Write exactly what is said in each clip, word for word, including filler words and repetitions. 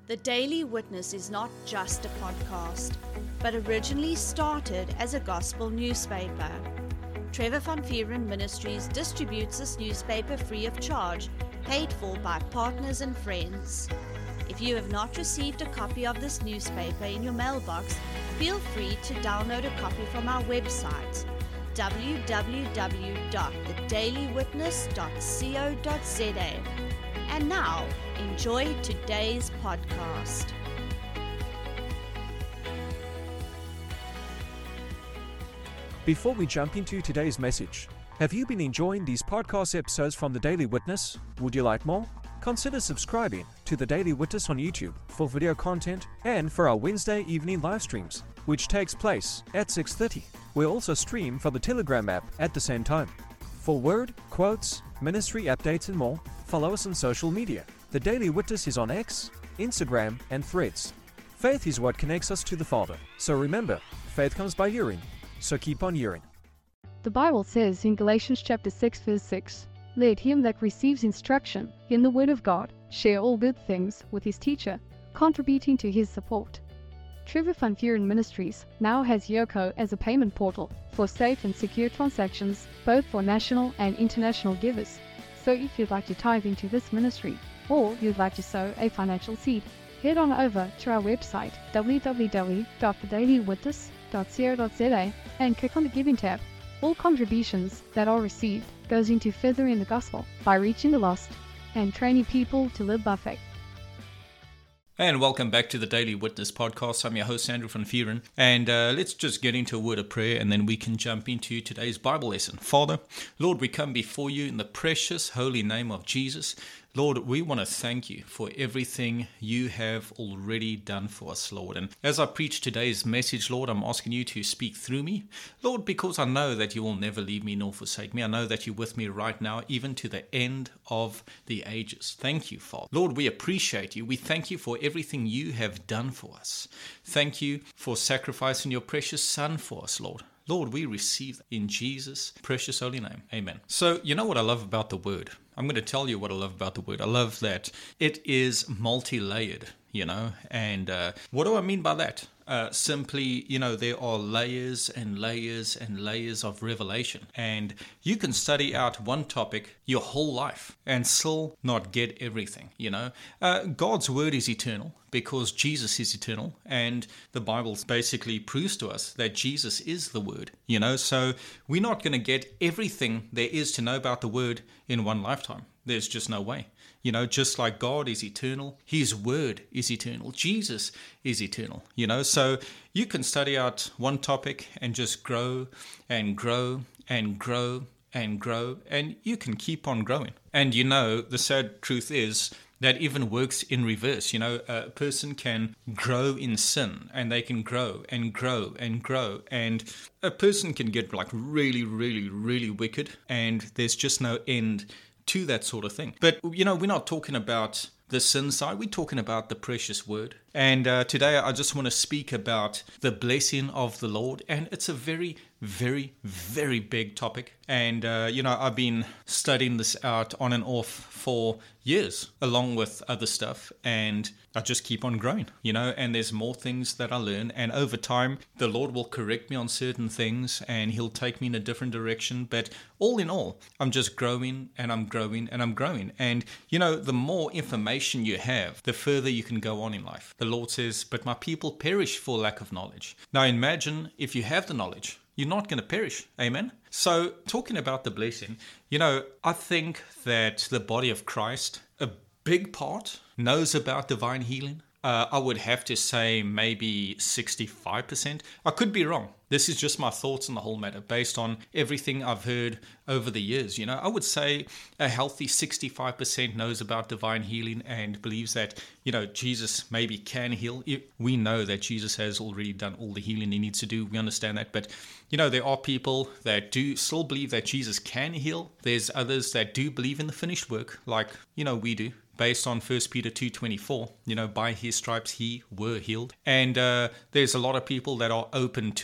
The Daily Witness is not just a podcast, but originally started as a gospel newspaper. Trevor Van Vuuren Ministries distributes this newspaper free of charge, paid for by partners and friends. If you have not received a copy of this newspaper in your mailbox, feel free to download a copy from our website, w w w dot the daily witness dot co dot z a. And now, enjoy today's podcast. Before we jump into today's message, have you been enjoying these podcast episodes from The Daily Witness? Would you like more? Consider subscribing to The Daily Witness on YouTube for video content and for our Wednesday evening live streams, which takes place at six thirty. We also stream from the Telegram app at the same time. For word, quotes, ministry updates and more, follow us on social media. The Daily Witness is on X, Instagram and Threads. Faith is what connects us to the Father. So remember, faith comes by hearing. So keep on hearing. The Bible says in Galatians chapter six verse six, "Let him that receives instruction in the word of God share all good things with his teacher, contributing to his support." Trevor Van Vuuren Ministries now has Yoco as a payment portal for safe and secure transactions, both for national and international givers. So if you'd like to tithe into this ministry, or you'd like to sow a financial seed, head on over to our website, w w w dot the daily witness dot co dot z a, and click on the Giving tab. All contributions that are received goes into furthering the gospel by reaching the lost and training people to live by faith. And welcome back to the Daily Witness podcast. I'm your host, Andrew Van Vuuren. And uh, let's just get into a word of prayer and then we can jump into today's Bible lesson. Father, Lord, we come before you in the precious holy name of Jesus. Lord, we want to thank you for everything you have already done for us, Lord. And as I preach today's message, Lord, I'm asking you to speak through me, Lord, because I know that you will never leave me nor forsake me. I know that you're with me right now, even to the end of the ages. Thank you, Father. Lord, we appreciate you. We thank you for everything you have done for us. Thank you for sacrificing your precious Son for us, Lord. Lord, we receive in Jesus' precious holy name. Amen. So, you know what I love about the word? I'm going to tell you what I love about the word. I love that it is multi-layered, you know, and uh, what do I mean by that? Uh, simply, you know, there are layers and layers and layers of revelation, and you can study out one topic your whole life and still not get everything, you know. Uh, God's word is eternal because Jesus is eternal, and the Bible basically proves to us that Jesus is the word, you know, so we're not going to get everything there is to know about the word in one lifetime. There's just no way. You know, just like God is eternal, his word is eternal. Jesus is eternal, you know. So you can study out one topic and just grow and grow and grow and grow, and you can keep on growing. And you know, the sad truth is that even works in reverse. You know, a person can grow in sin and they can grow and grow and grow. And a person can get like really, really, really wicked, and there's just no end to that sort of thing. But, you know, we're not talking about the sin side. We're talking about the precious word. And uh, today I just want to speak about the blessing of the Lord. And it's a very, very, very big topic. And, uh, you know, I've been studying this out on and off for years, along with other stuff. And I just keep on growing, you know, and there's more things that I learn. And over time, the Lord will correct me on certain things and he'll take me in a different direction. But all in all, I'm just growing and I'm growing and I'm growing. And, you know, the more information you have, the further you can go on in life. The Lord says, but my people perish for lack of knowledge. Now imagine if you have the knowledge, you're not going to perish. Amen. So talking about the blessing, you know, I think that the body of Christ, a big part, knows about divine healing. Uh, I would have to say maybe sixty-five percent. I could be wrong. This is just my thoughts on the whole matter based on everything I've heard over the years. You know, I would say a healthy sixty-five percent knows about divine healing and believes that, you know, Jesus maybe can heal. We know that Jesus has already done all the healing he needs to do. We understand that. But, you know, there are people that do still believe that Jesus can heal. There's others that do believe in the finished work, like, you know, we do. Based on First Peter two twenty-four, you know, by his stripes he were healed. And uh, there's a lot of people that are open to it.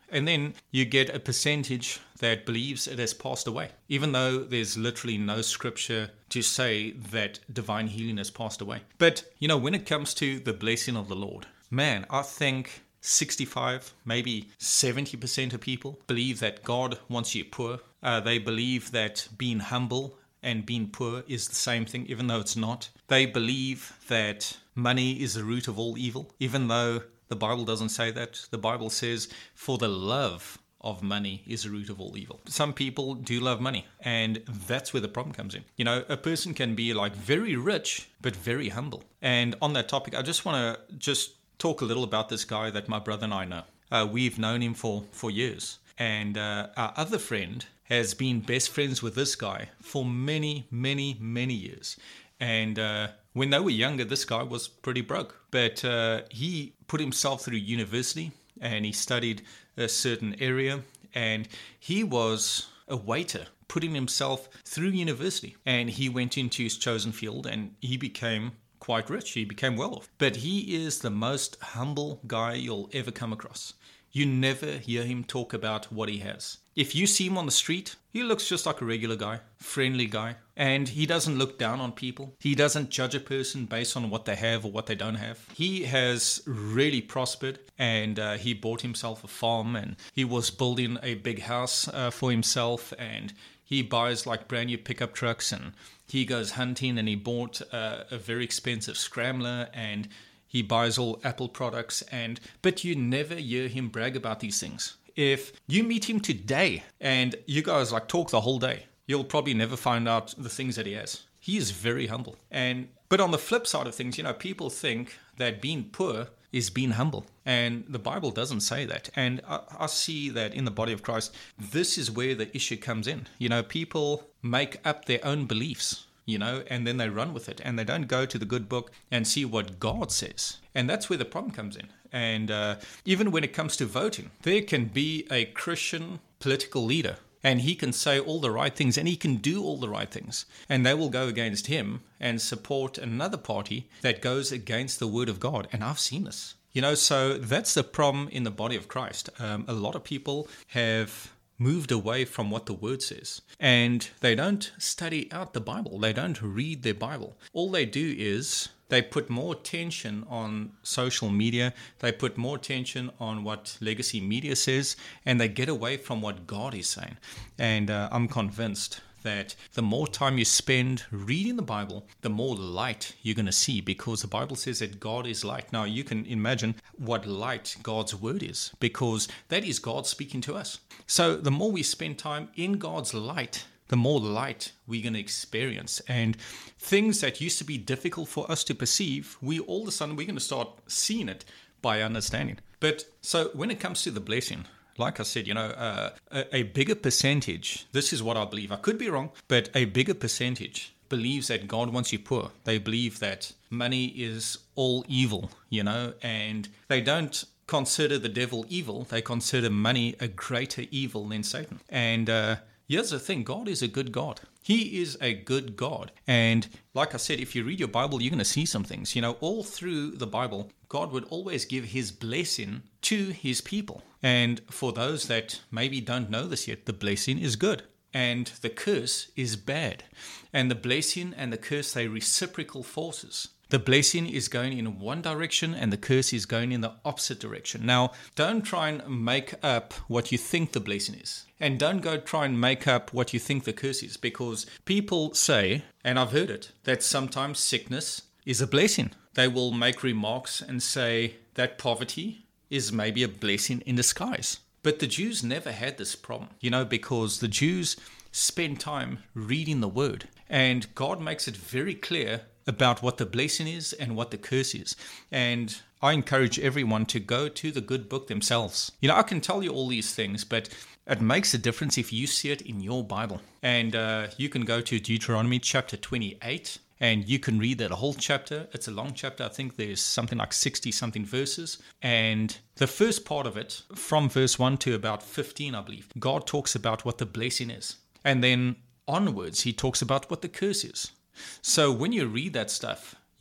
And then you get a percentage that believes it has passed away, even though there's literally no scripture to say that divine healing has passed away. But, you know, when it comes to the blessing of the Lord, man, I think sixty-five, maybe seventy percent of people believe that God wants you poor. Uh, they believe that being humble and being poor is the same thing, even though it's not. They believe that money is the root of all evil, even though the Bible doesn't say that. The Bible says, for the love of money is the root of all evil. Some people do love money, and that's where the problem comes in. You know, a person can be like very rich, but very humble. And on that topic, I just want to just talk a little about this guy that my brother and I know. Uh, we've known him for, for years. And uh, our other friend has been best friends with this guy for many, many, many years. And uh, when they were younger, this guy was pretty broke. But uh, he put himself through university and he studied a certain area. And he was a waiter, putting himself through university. And he went into his chosen field and he became quite rich. He became well off. But he is the most humble guy you'll ever come across. You never hear him talk about what he has. If you see him on the street, he looks just like a regular guy, friendly guy, and he doesn't look down on people. He doesn't judge a person based on what they have or what they don't have. He has really prospered, and uh, he bought himself a farm, and he was building a big house uh, for himself, and he buys like brand new pickup trucks, and he goes hunting, and he bought uh, a very expensive scrambler, and he buys all Apple products, and but you never hear him brag about these things. If you meet him today and you guys like talk the whole day, you'll probably never find out the things that he has. He is very humble. And but on the flip side of things, you know, people think that being poor is being humble. And the Bible doesn't say that. And I, I see that in the body of Christ, this is where the issue comes in. You know, people make up their own beliefs, you know, and then they run with it, and they don't go to the good book and see what God says. And that's where the problem comes in. And uh, even when it comes to voting, there can be a Christian political leader, and he can say all the right things, and he can do all the right things, and they will go against him and support another party that goes against the word of God. And I've seen this, you know, so that's the problem in the body of Christ. Um, a lot of people have moved away from what the word says, and they don't study out the Bible. They don't read their Bible. All they do is they put more attention on social media. They put more attention on what legacy media says, and they get away from what God is saying. And uh, I'm convinced that the more time you spend reading the Bible, the more light you're going to see, because the Bible says that God is light. Now, you can imagine what light God's word is, because that is God speaking to us. So the more we spend time in God's light, the more light we're going to experience. And things that used to be difficult for us to perceive, we all of a sudden, we're going to start seeing it by understanding. But so when it comes to the blessing, like I said, you know, uh, a, a bigger percentage, this is what I believe. I could be wrong, but a bigger percentage believes that God wants you poor. They believe that money is all evil, you know, and they don't consider the devil evil. They consider money a greater evil than Satan. And uh, here's the thing, God is a good God. He is a good God. And like I said, if you read your Bible, you're going to see some things. You know, all through the Bible, God would always give his blessing to his people. And for those that maybe don't know this yet, the blessing is good and the curse is bad. And the blessing and the curse, they're reciprocal forces. The blessing is going in one direction and the curse is going in the opposite direction. Now, don't try and make up what you think the blessing is. And don't go try and make up what you think the curse is, because people say, and I've heard it, that sometimes sickness is a blessing. They will make remarks and say that poverty is maybe a blessing in disguise. But the Jews never had this problem, you know, because the Jews spend time reading the word. And God makes it very clear about what the blessing is and what the curse is. And I encourage everyone to go to the good book themselves. You know, I can tell you all these things, but it makes a difference if you see it in your Bible. And uh, you can go to Deuteronomy chapter twenty-eight, and you can read that whole chapter. It's a long chapter. I think there's something like sixty-something verses. And the first part of it, from verse one to about fifteen, I believe, God talks about what the blessing is. And then onwards, he talks about what the curse is. So when you read that stuff,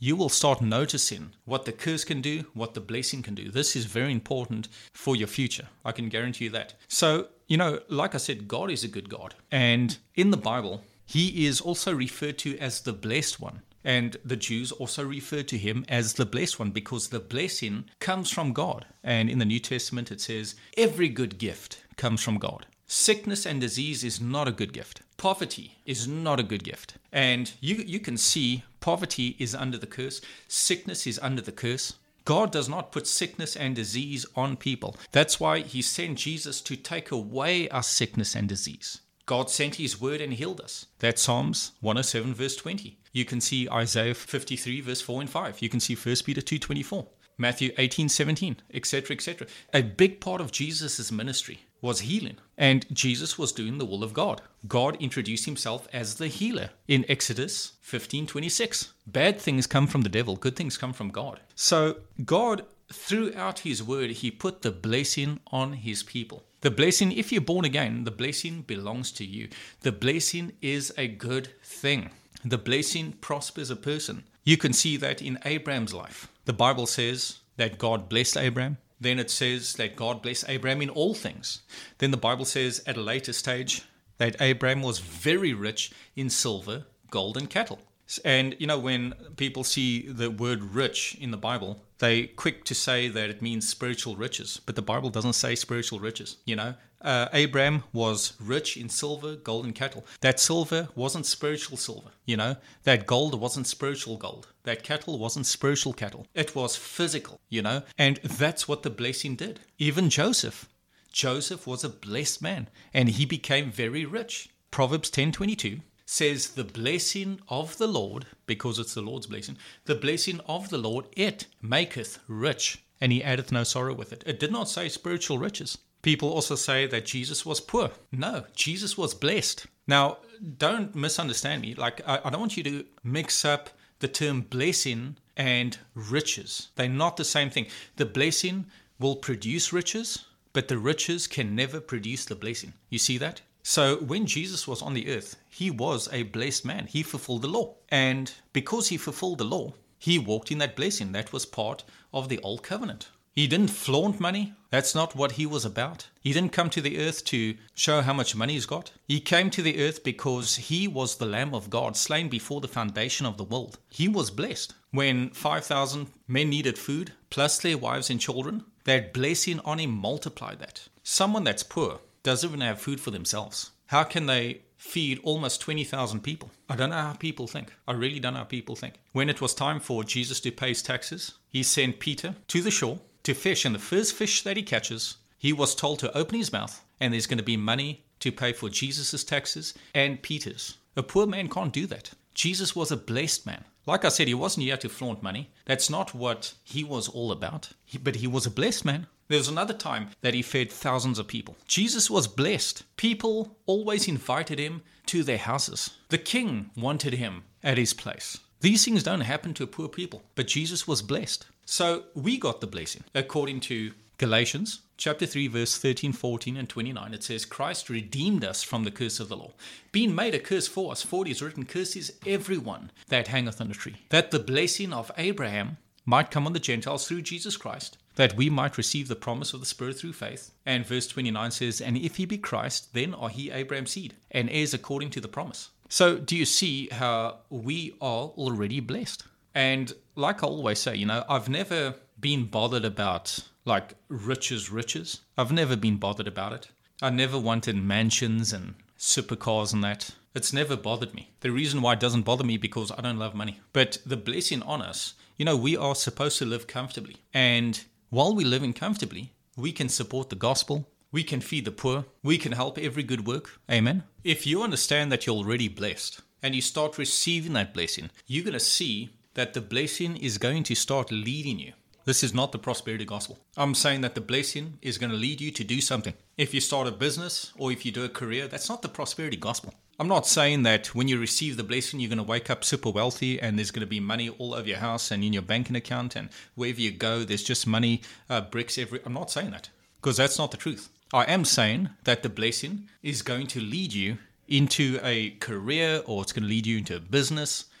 you will start noticing what the curse can do, what the blessing can do. This is very important for your future. I can guarantee you that. So, you know, like I said, God is a good God. And in the Bible, he is also referred to as the blessed one. And the Jews also referred to him as the blessed one because the blessing comes from God. And in the New Testament, it says, every good gift comes from God. Sickness and disease is not a good gift. Poverty is not a good gift. And you, you can see poverty is under the curse. Sickness is under the curse. God does not put sickness and disease on people. That's why he sent Jesus to take away our sickness and disease. God sent his word and healed us. That's Psalms one oh seven verse twenty. You can see Isaiah fifty-three verse four and five. You can see First Peter two twenty-four. Matthew eighteen seventeen, et cetera, et cetera. A big part of Jesus' ministry was healing. And Jesus was doing the will of God. God introduced himself as the healer in Exodus fifteen twenty-six. Bad things come from the devil. Good things come from God. So God, throughout his word, he put the blessing on his people. The blessing, if you're born again, the blessing belongs to you. The blessing is a good thing. The blessing prospers a person. You can see that in Abraham's life. The Bible says that God blessed Abraham. Then it says that God blessed Abraham in all things. Then the Bible says at a later stage that Abraham was very rich in silver, gold, and cattle. And, you know, when people see the word rich in the Bible, they're quick to say that it means spiritual riches. But the Bible doesn't say spiritual riches, you know. Uh, Abraham was rich in silver, gold, and cattle. That silver wasn't spiritual silver, you know. That gold wasn't spiritual gold. That cattle wasn't spiritual cattle. It was physical, you know. And that's what the blessing did. Even Joseph. Joseph was a blessed man, and he became very rich. Proverbs ten twenty-two. Says the blessing of the Lord, because it's the Lord's blessing, the blessing of the Lord, it maketh rich, and he addeth no sorrow with it. It did not say spiritual riches. People also say that Jesus was poor. No, Jesus was blessed. Now, don't misunderstand me. Like, I, I don't want you to mix up the term blessing and riches. They're not the same thing. The blessing will produce riches, but the riches can never produce the blessing. You see that? So when Jesus was on the earth, he was a blessed man. He fulfilled the law. And because he fulfilled the law, he walked in that blessing. That was part of the old covenant. He didn't flaunt money. That's not what he was about. He didn't come to the earth to show how much money he's got. He came to the earth because he was the Lamb of God, slain before the foundation of the world. He was blessed. When five thousand men needed food, plus their wives and children, that blessing on him multiplied that. Someone that's poor doesn't even have food for themselves. How can they feed almost twenty thousand people? I don't know how people think. I really don't know how people think. When it was time for Jesus to pay his taxes, he sent Peter to the shore to fish. And the first fish that he catches, he was told to open his mouth and there's going to be money to pay for Jesus' taxes and Peter's. A poor man can't do that. Jesus was a blessed man. Like I said, he wasn't here to flaunt money. That's not what he was all about. He, but he was a blessed man. There was another time that he fed thousands of people. Jesus was blessed. People always invited him to their houses. The king wanted him at his place. These things don't happen to poor people, but Jesus was blessed. So we got the blessing. According to Galatians chapter three, verse thirteen, fourteen, and twenty-nine, it says, Christ redeemed us from the curse of the law, being made a curse for us. For it is written, Cursed is everyone that hangeth on a tree, that the blessing of Abraham might come on the Gentiles through Jesus Christ, that we might receive the promise of the Spirit through faith. And verse twenty-nine says, And if he be Christ, then are he Abraham's seed, and heirs according to the promise. So do you see how we are already blessed? And like I always say, you know, I've never been bothered about like riches, riches. I've never been bothered about it. I never wanted mansions and supercars and that. It's never bothered me. The reason why it doesn't bother me because I don't love money. But the blessing on us, you know, we are supposed to live comfortably. And while we're living comfortably, we can support the gospel. We can feed the poor. We can help every good work. Amen. If you understand that you're already blessed and you start receiving that blessing, you're going to see that the blessing is going to start leading you. This is not the prosperity gospel. I'm saying that the blessing is going to lead you to do something. If you start a business or if you do a career, that's not the prosperity gospel. I'm not saying that when you receive the blessing, you're going to wake up super wealthy and there's going to be money all over your house and in your banking account and wherever you go, there's just money, uh, bricks every... I'm not saying that because that's not the truth. I am saying that the blessing is going to lead you into a career or it's going to lead you into a business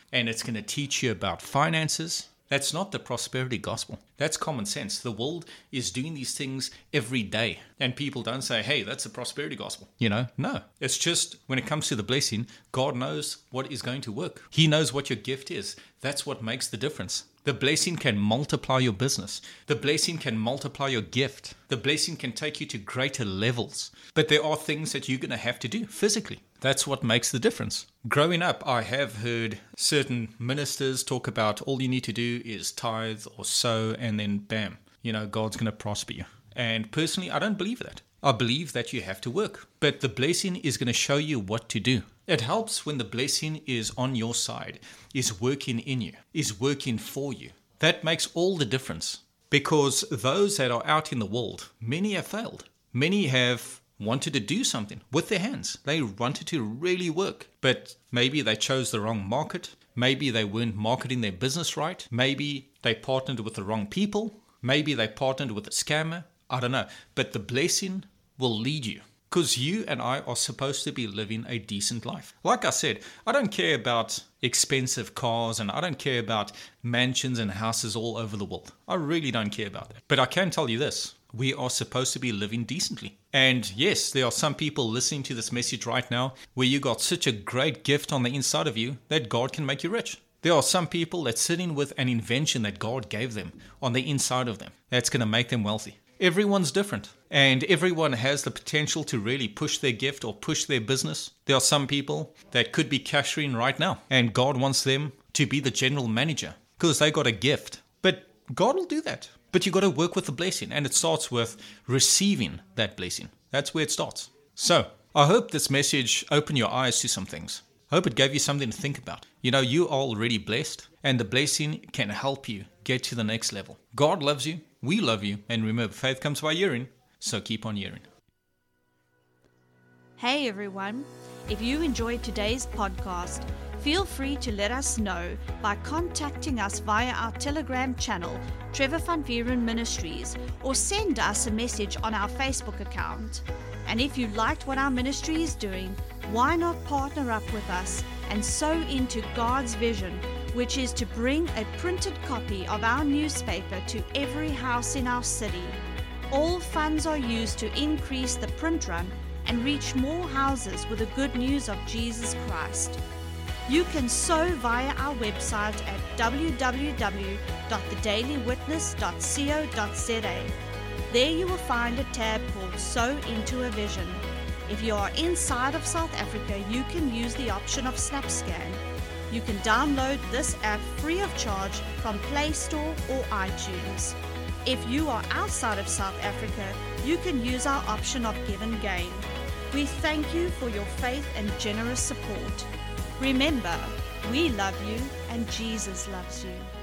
and it's going to teach you about finances. That's not the prosperity gospel. That's common sense. The world is doing these things every day. And people don't say, hey, that's the prosperity gospel. You know, no. It's just when it comes to the blessing, God knows what is going to work. He knows what your gift is. That's what makes the difference. The blessing can multiply your business. The blessing can multiply your gift. The blessing can take you to greater levels. But there are things that you're going to have to do physically. That's what makes the difference. Growing up, I have heard certain ministers talk about all you need to do is tithe or sow, and then bam, you know, God's going to prosper you. And personally, I don't believe that. I believe that you have to work. But the blessing is going to show you what to do. It helps when the blessing is on your side, is working in you, is working for you. That makes all the difference. Because those that are out in the world, many have failed. Many have wanted to do something with their hands. They wanted to really work, but maybe they chose the wrong market. Maybe they weren't marketing their business right. Maybe they partnered with the wrong people. Maybe they partnered with a scammer. I don't know. But the blessing will lead you, because you and I are supposed to be living a decent life. Like I said, I don't care about expensive cars, and I don't care about mansions and houses all over the world. I really don't care about that. But I can tell you this. We are supposed to be living decently. And yes, there are some people listening to this message right now where you got such a great gift on the inside of you that God can make you rich. There are some people that's sitting with an invention that God gave them on the inside of them that's going to make them wealthy. Everyone's different, and everyone has the potential to really push their gift or push their business. There are some people that could be cashiering right now, and God wants them to be the general manager because they got a gift. But God will do that. But you got to work with the blessing, and it starts with receiving that blessing. That's where it starts. So I hope this message opened your eyes to some things. I hope it gave you something to think about. You know, you are already blessed, and the blessing can help you get to the next level. God loves you. We love you. And remember, faith comes by hearing, so keep on hearing. Hey everyone, if you enjoyed today's podcast, feel free to let us know by contacting us via our Telegram channel, Trevor Van Vieren Ministries, or send us a message on our Facebook account. And if you liked what our ministry is doing, why not partner up with us and sow into God's vision, which is to bring a printed copy of our newspaper to every house in our city. All funds are used to increase the print run and reach more houses with the good news of Jesus Christ. You can sow via our website at w w w dot the daily witness dot co dot z a. There you will find a tab called Sow into a Vision. If you are inside of South Africa, you can use the option of SnapScan. You can download this app free of charge from Play Store or iTunes. If you are outside of South Africa, you can use our option of Give and Gain. We thank you for your faith and generous support. Remember, we love you and Jesus loves you.